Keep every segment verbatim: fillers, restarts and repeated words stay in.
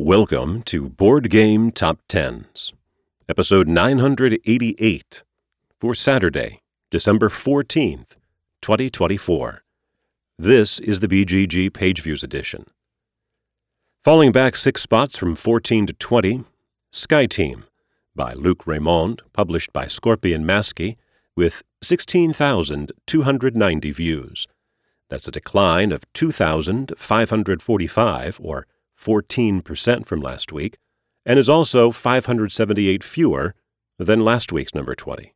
Welcome to Board Game Top Tens, episode nine hundred eighty-eight, for Saturday, December fourteenth, twenty twenty-four. This is the B G G Page Views edition. Falling back six spots from fourteen to twenty, Sky Team by Luc Raymond, published by Scorpion Masky, with sixteen thousand two hundred ninety views. That's a decline of two thousand five hundred forty-five, or fourteen percent from last week, and is also five hundred seventy-eight fewer than last week's number twenty.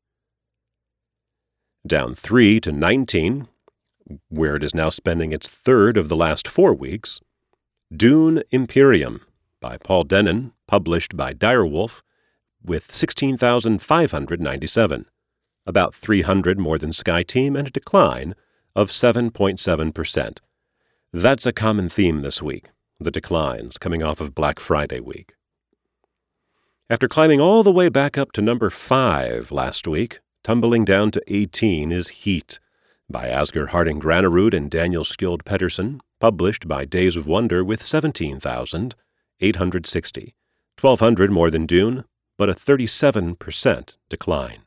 Down three to nineteen, where it is now spending its third of the last four weeks, Dune Imperium by Paul Dennen, published by Direwolf, with sixteen thousand five hundred ninety-seven, about three hundred more than Sky Team, and a decline of seven point seven percent. That's a common theme this week, the declines coming off of Black Friday week. After climbing all the way back up to number five last week, tumbling down to eighteen is Heat by Asger Harding Granerud and Daniel Skjold Pedersen, published by Days of Wonder, with seventeen thousand eight hundred sixty, twelve hundred more than Dune, but a thirty-seven percent decline.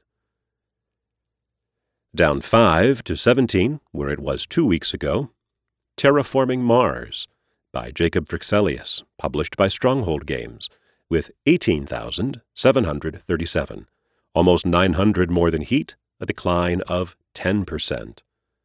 Down five to seventeen, where it was two weeks ago, Terraforming Mars by Jacob Frixelius, published by Stronghold Games, with eighteen thousand seven hundred thirty-seven, almost nine hundred more than Heat, a decline of ten percent.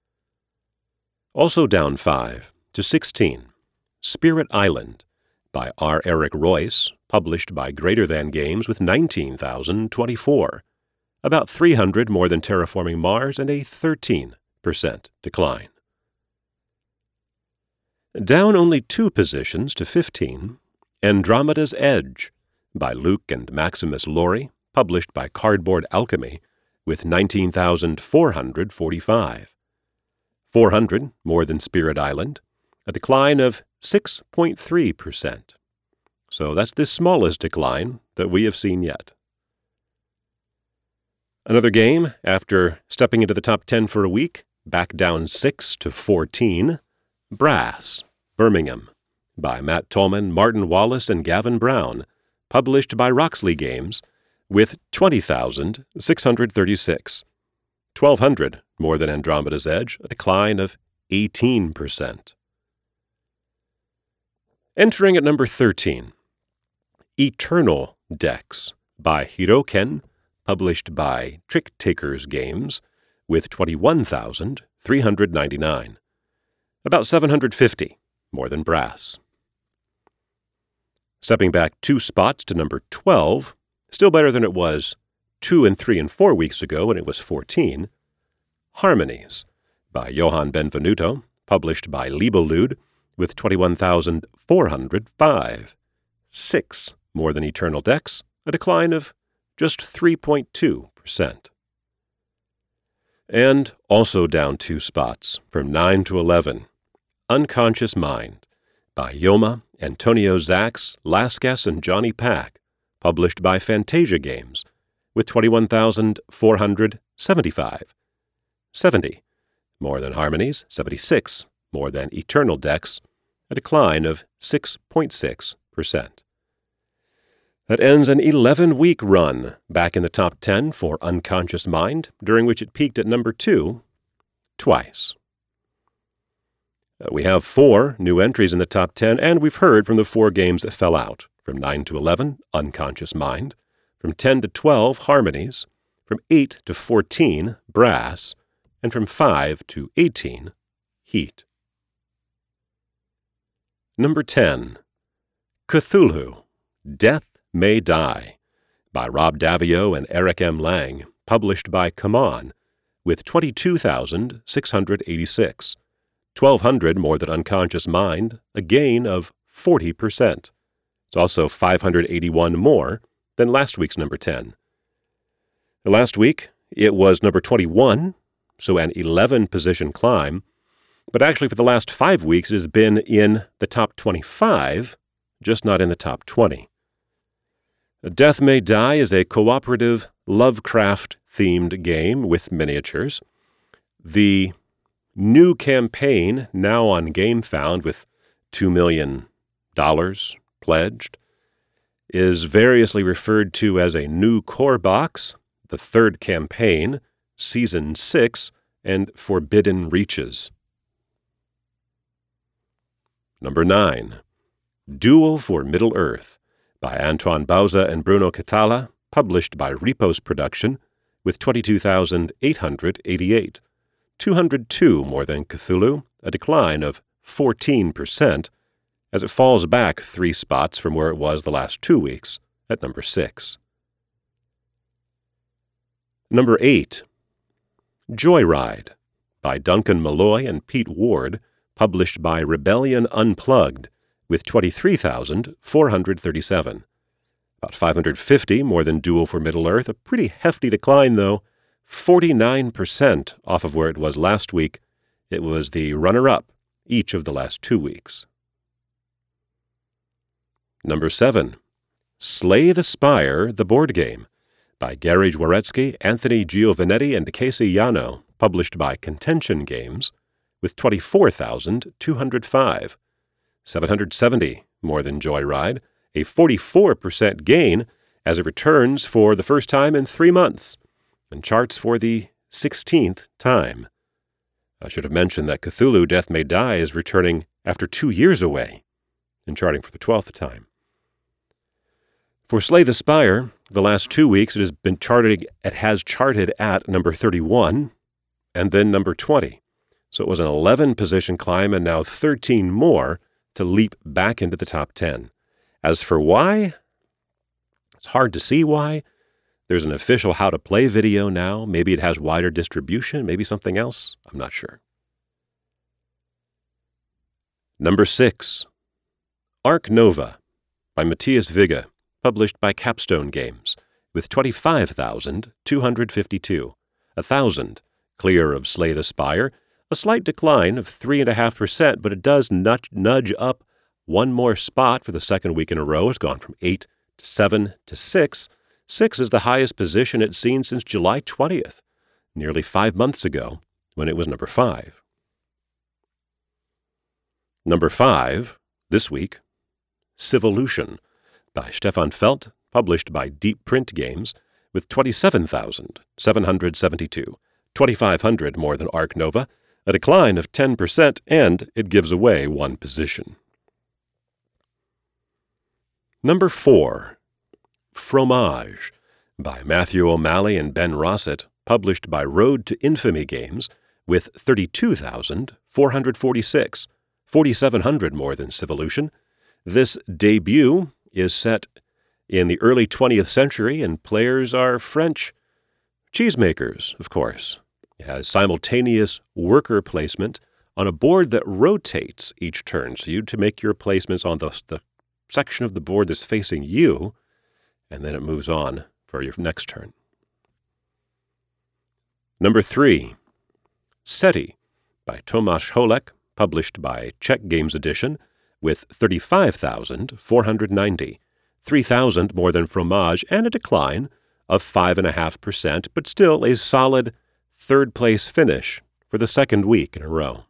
Also down five to sixteen, Spirit Island by R. Eric Royce, published by Greater Than Games, with nineteen thousand twenty-four, about three hundred more than Terraforming Mars, and a thirteen percent decline. Down only two positions to fifteen, Andromeda's Edge by Luke and Maximus Lori, published by Cardboard Alchemy, with nineteen thousand four hundred forty-five, four hundred more than Spirit Island, a decline of six point three percent. So that's the smallest decline that we have seen yet. Another game, after stepping into the top ten for a week, back down six to fourteen, Brass, Birmingham, by Matt Tolman, Martin Wallace, and Gavin Brown, published by Roxley Games, with twenty thousand six hundred thirty-six, twelve hundred more than Andromeda's Edge, a decline of eighteen percent. Entering at number thirteen, Eternal Decks by Hiroken, published by Trick Takers Games, with twenty-one thousand three hundred ninety-nine, about seven hundred fifty more than Brass. Stepping back two spots to number twelve, still better than it was two and three and four weeks ago when it was fourteen, Harmonies by Johan Benvenuto, published by Libellude, with twenty-one thousand four hundred five, six more than Eternal Decks, a decline of just three point two percent. And also down two spots, from nine to eleven, Unconscious Mind by Yoma, Antonio Zacks, Laskas, and Johnny Pack, published by Fantasia Games, with twenty-one thousand four hundred seventy-five, seventy more than Harmonies, seventy-six more than Eternal Decks, a decline of six point six percent. That ends an eleven-week run back in the top ten for Unconscious Mind, during which it peaked at number two twice. Uh, we have four new entries in the top ten, and we've heard from the four games that fell out. From nine to eleven, Unconscious Mind. From ten to twelve, Harmonies. From eight to fourteen, Brass. And from five to eighteen, Heat. Number ten, Cthulhu, Death May Die, by Rob Davio and Eric M. Lang, published by Come On, with twenty-two thousand six hundred eighty-six, twelve hundred more than Unconscious Mind, a gain of forty percent. It's also five hundred eighty-one more than last week's number ten. Last week, it was number twenty-one, so an eleven-position climb, but actually for the last five weeks it has been in the top twenty-five, just not in the top twenty. Death May Die is a cooperative Lovecraft-themed game with miniatures. The new campaign, now on GameFound with two million dollars pledged, is variously referred to as a new core box, the third campaign, Season six, and Forbidden Reaches. Number nine. Duel for Middle-earth by Antoine Bauza and Bruno Cathala, published by Repos Production, with twenty-two thousand eight hundred eighty-eight, two hundred two more than Cthulhu, a decline of fourteen percent, as it falls back three spots from where it was the last two weeks, at number six. Number eight. Joyride by Duncan Malloy and Pete Ward, published by Rebellion Unplugged, with twenty-three thousand four hundred thirty-seven. About five hundred fifty more than Duel for Middle-earth, a pretty hefty decline, though, forty-nine percent off of where it was last week. It was the runner-up each of the last two weeks. Number seven. Slay the Spire, the Board Game, by Gary Jaworetsky, Anthony Giovanetti, and Casey Yano, published by Contention Games, with twenty-four thousand two hundred five, seven hundred seventy more than Joyride, a forty-four percent gain as it returns for the first time in three months, and charts for the sixteenth time. I should have mentioned that Cthulhu Death May Die is returning after two years away, and charting for the twelfth time. For Slay the Spire, the last two weeks it has been charted, it has charted at number thirty-one, and then number twenty. So it was an eleven-position climb and now thirteen more to leap back into the top ten. As for why, it's hard to see why. There's an official How to Play video now. Maybe it has wider distribution, maybe something else. I'm not sure. Number six. Ark Nova by Matthias Vigga, published by Capstone Games, with twenty-five thousand two hundred fifty-two, a thousand clear of Slay the Spire, a slight decline of three point five percent, but it does nudge, nudge up one more spot for the second week in a row. It's gone from eight to seven to six. Six is the highest position it's seen since July twentieth, nearly five months ago, when it was number five. Number five, this week, Civolution, by Stefan Feld, published by Deep Print Games, with twenty-seven thousand seven hundred seventy-two, twenty-five hundred more than Ark Nova, a decline of ten percent, and it gives away one position. Number four. Fromage, by Matthew O'Malley and Ben Rossett, published by Road to Infamy Games, with thirty-two thousand four hundred forty-six, forty-seven hundred more than Civolution. This debut is set in the early twentieth century, and players are French cheesemakers, of course. It has simultaneous worker placement on a board that rotates each turn, so you to make your placements on the, the section of the board that's facing you, and then it moves on for your next turn. Number three, SETI, by Tomasz Holek, published by Czech Games Edition, with thirty-five thousand four hundred ninety, three thousand more than Fromage, and a decline of five point five percent, but still a solid third-place finish for the second week in a row.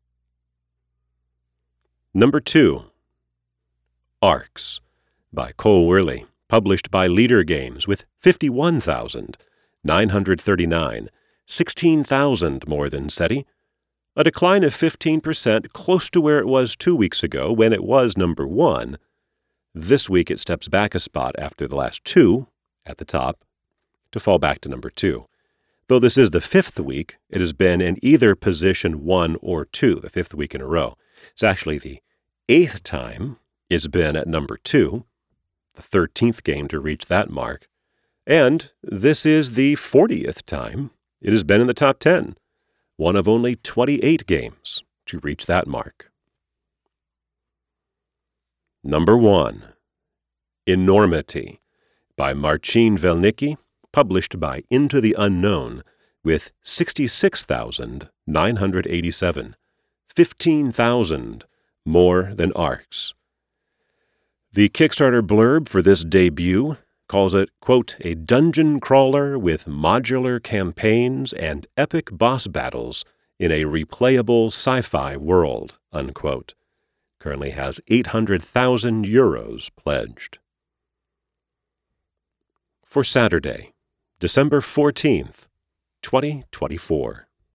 Number two, Arcs, by Cole Wehrle, published by Leader Games, with fifty-one thousand nine hundred thirty-nine, sixteen thousand more than SETI, a decline of fifteen percent, close to where it was two weeks ago when it was number one. This week it steps back a spot after the last two at the top to fall back to number two. Though this is the fifth week, it has been in either position one or two, the fifth week in a row. It's actually the eighth time it's been at number two, the thirteenth game to reach that mark, and this is the fortieth time it has been in the top ten, one of only twenty-eight games to reach that mark. Number one, Enormity, by Marcin Welnicki, published by Into the Unknown, with sixty-six thousand nine hundred eighty-seven, fifteen thousand more than Arcs. The Kickstarter blurb for this debut calls it, quote, a dungeon crawler with modular campaigns and epic boss battles in a replayable sci-fi world, unquote. Currently has eight hundred thousand euros pledged. for Saturday, December fourteenth, twenty twenty-four.